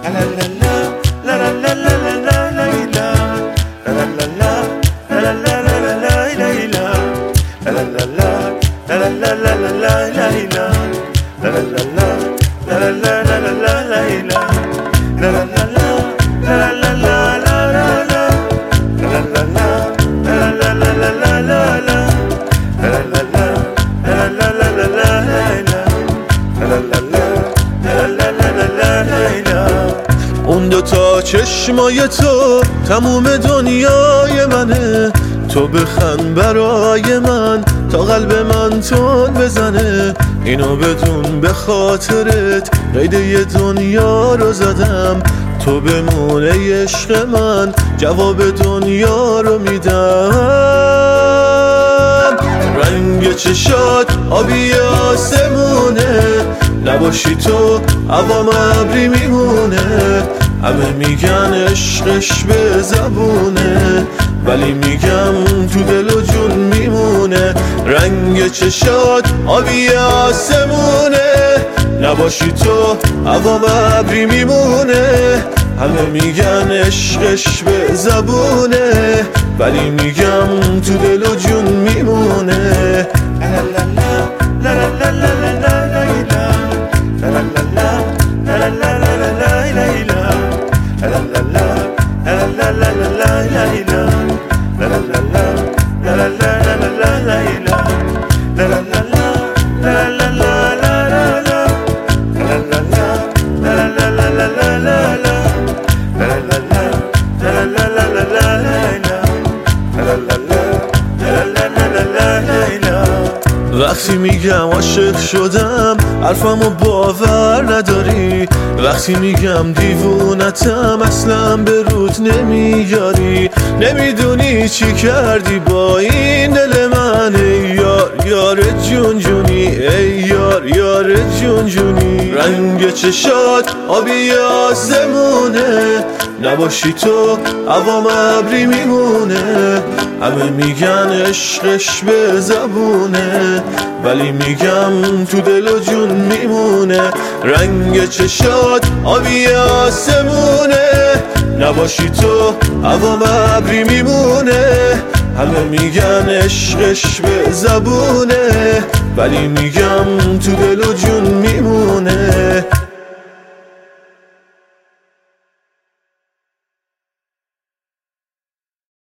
اون دوتا چشمای تو تموم دنیای منه، تو بخند برای من تا قلب من تون بزنه. اینو بدون به خاطرت قید یه دنیا رو زدم، تو بمونه عشق من جواب دنیا رو میدم. رنگ چشات آبی آسمونه، نباشی تو هوام ابری میمونه. همه میگن عشقش به زبونه، ولی میگم تو دل و جون میمونه. رنگ چشات آبی آسمونه، نباشی تو هوام ابری میمونه. همه میگن عشقش به زبونه، ولی میگم تو دل و جون میمونه. وقتی میگم عاشق شدم حرفمو باور نداری، وقتی میگم دیوونتم اصلا به رود نمیاری. نمیدونی چی کردی با این دل من، ای یار یار جون جونی، ای یار یار جون جونی. رنگ چشات آبی آسمونه، نباشی تو هوام ابری میمونه. همه میگن عشقش به زبونه، ولی میگم تو دل و جون میمونه. رنگ چشات آبی آسمونه، نباشی تو هوام ابری میمونه. همه میگن عشقش به زبونه، ولی میگم تو دل و جون میمونه.